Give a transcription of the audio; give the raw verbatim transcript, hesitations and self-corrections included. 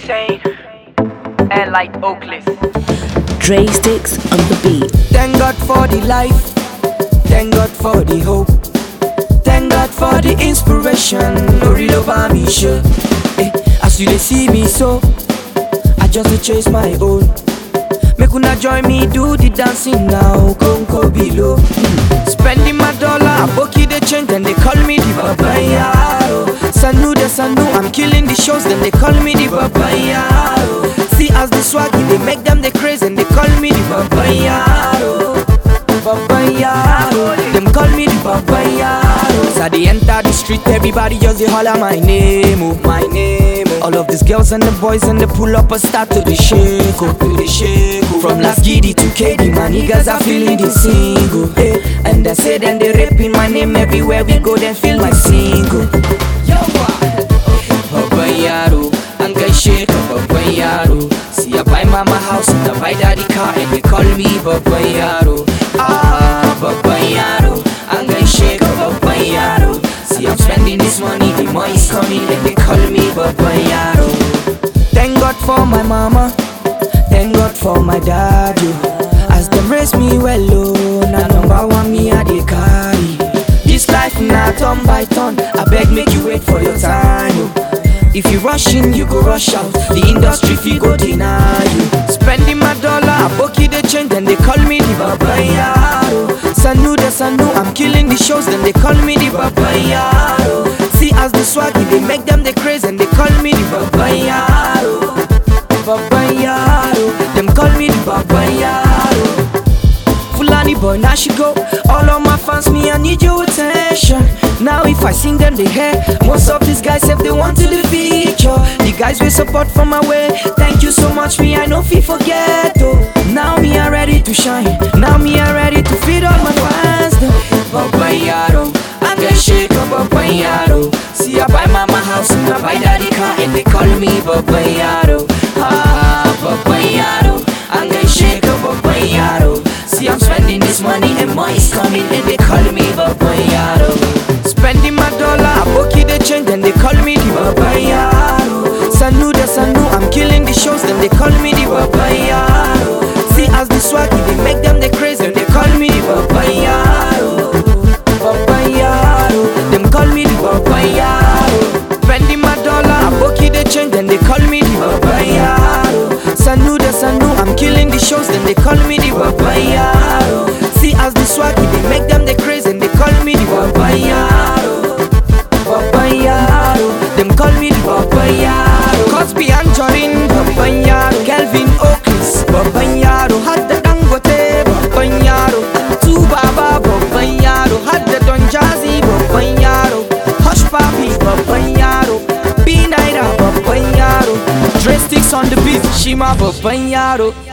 insane. Air like Oakless. Dre Sticks on the beat. Thank God for the life. Thank God for the hope. Thank God for the inspiration. No real over me show. Eh, as you dey see me so, I just dey chase my own. Make una join me do the dancing now. Conco below. Mm. Spending my dollar, Aboki the change, then they call me the Babayaro. Sanu the Sanu, I'm killing the shows, then they call me the Babayaro. See as the swaggy, they make them the craze, and they call me the Babayaro. Babayaro, them call me the Babayaro. As I they enter the street, everybody just they holler my name, oh, my name. Oh. All of these girls and the boys and they pull up and start to the shake, oh, to the shake. Oh. From last Giddy to K D, my niggas are feeling the single. Hey. And they say then they rapping my name everywhere we go, then feel my single. Yo, Babayaro, I'm gonna shake Babayaro. See I buy mama house and I buy daddy car, and they call me Babayaro. Ah, Babayaro, I'm gonna shake Babayaro. See I'm spending this money, the money's coming, and they call me Babayaro. Thank God for my mama, thank God for my daddy. As them raise me well, oh, na number one me a dey carry. This life na turn by turn, I beg make you wait for your time, oh. If you rush in, you go rush out. The industry fee go deny you. Spending my dollar, Aboki the change, then they call me the Babayaro. Sanu the Sanu, I'm killing the shows, then they call me the Babayaro. See as the swaggy, they make them the craze, and they call me the Babayaro. Babayaro, them call me the Babayaro. Fulani boy, now she go. All of my fans, me, I need your attention. Now if I sing them, they hear. Most of these guys, if they want to the feature. The guys will support from my way. Thank you so much, me, I know fi forget, oh. Now me, I ready to shine. Now me, I ready to feed all my fans. Babayaro, I'm gonna shake up Babayaro. See I buy mama house and I buy daddy car, and they call me Babayaro. Ah, Babayaro, I'm gonna shake up Babayaro. See I'm spending this money and money's coming, and they call me Babayaro. Spending my dollar, Aboki the change, then they call me the Babayaro. Sanu the Sanu, I'm killing the shows, then they call me the Babayaro. See as the swaggy, they make them the craze, and they call me the Babayaro. Babayaro, them call me the Babayaro. Spending my dollar, Aboki the change, then they call me the Babayaro. Sanu the Sanu, I'm killing the shows, then they call me the Babayaro. See as the swaggy, they make them the craze, and they call me the Babayaro. Babayaro, them call me the Babayaro. Cosby and Jorin, Babayaro. Kelvin Oaklis, Babayaro. Had the Dangote, Babayaro. Tu Baba, Babayaro. Had the Don Jazzy, Babayaro. Hush Papi, Babayaro. B Naira, Babayaro. Dre Sticks on the beat, Shima, Babayaro.